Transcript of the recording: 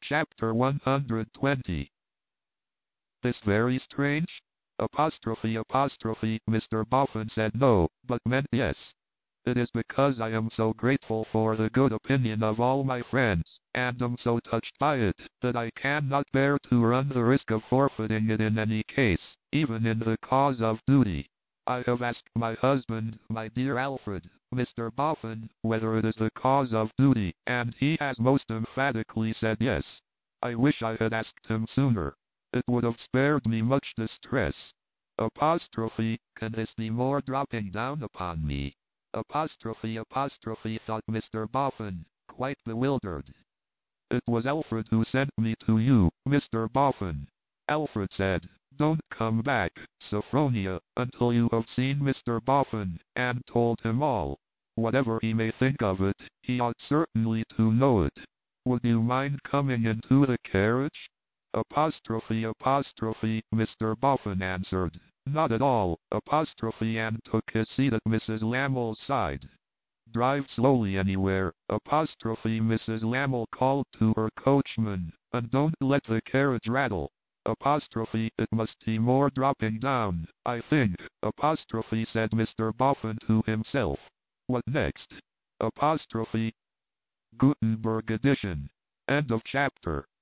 Chapter 120. This very strange? Apostrophe. Mr. Boffin said no, but meant yes. It is because I am so grateful for the good opinion of all my friends, and am so touched by it, that I cannot bear to run the risk of forfeiting it in any case, even in the cause of duty. I have asked my husband, my dear Alfred, Mr. Boffin, whether it is the cause of duty, and he has most emphatically said yes. I wish I had asked him sooner. It would have spared me much distress. Apostrophe, can this be more dropping down upon me? Apostrophe, thought Mr. Boffin, quite bewildered. It was Alfred who sent me to you, Mr. Boffin. Alfred said, don't come back, Sophronia, until you have seen Mr. Boffin, and told him all. Whatever he may think of it, he ought certainly to know it. Would you mind coming into the carriage? Apostrophe, Mr. Boffin answered, not at all, apostrophe, and took his seat at Mrs. Lammle's side. Drive slowly anywhere, apostrophe, Mrs. Lammle called to her coachman, and don't let the carriage rattle. Apostrophe, it must be more dropping down, I think, apostrophe, said Mr. Boffin to himself. What next? Apostrophe. Gutenberg edition. End of chapter.